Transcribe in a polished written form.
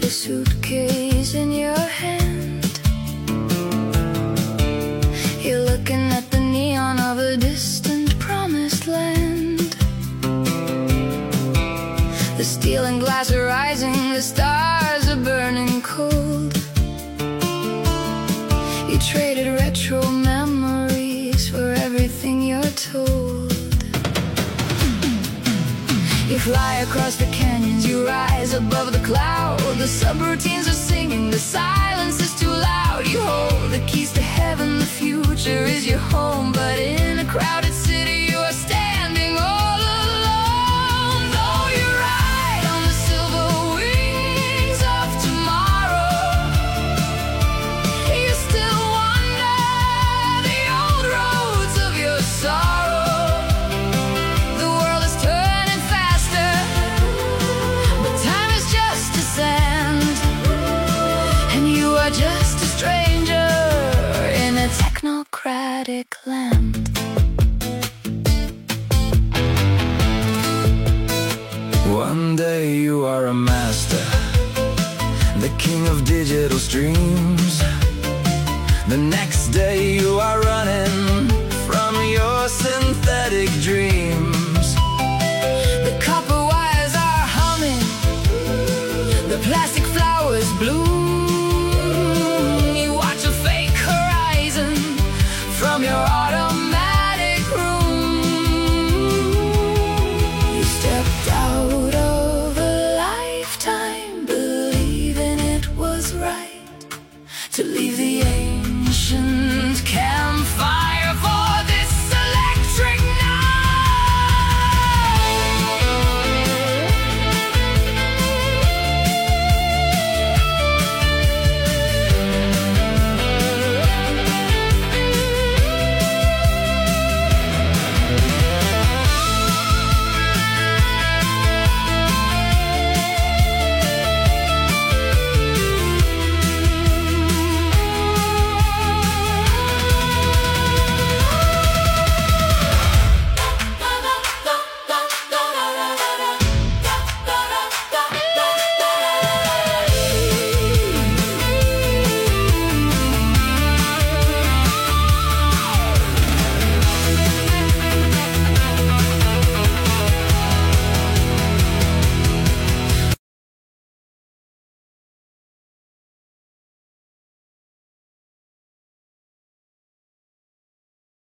a suitcase in your hand. You're looking at the neon of a distant promised land. The steel and glass are rising, the stars are burning cold. You traded retro memories for everything you're told. You fly across the canyons, you rise above the cloud. The subroutines are singing, the silence is too loud. You hold the keys to heaven, the future is your home. But in a crowded city you are standing all alone. Though you ride on the silver wings of tomorrow, you still wander the old roads of your sorrow. The world is turning faster, but time is just a sand, and you are just a stranger in a technocratic land. One day you are a master, the king of digital streams. The next day you are running from your synthetic dreams.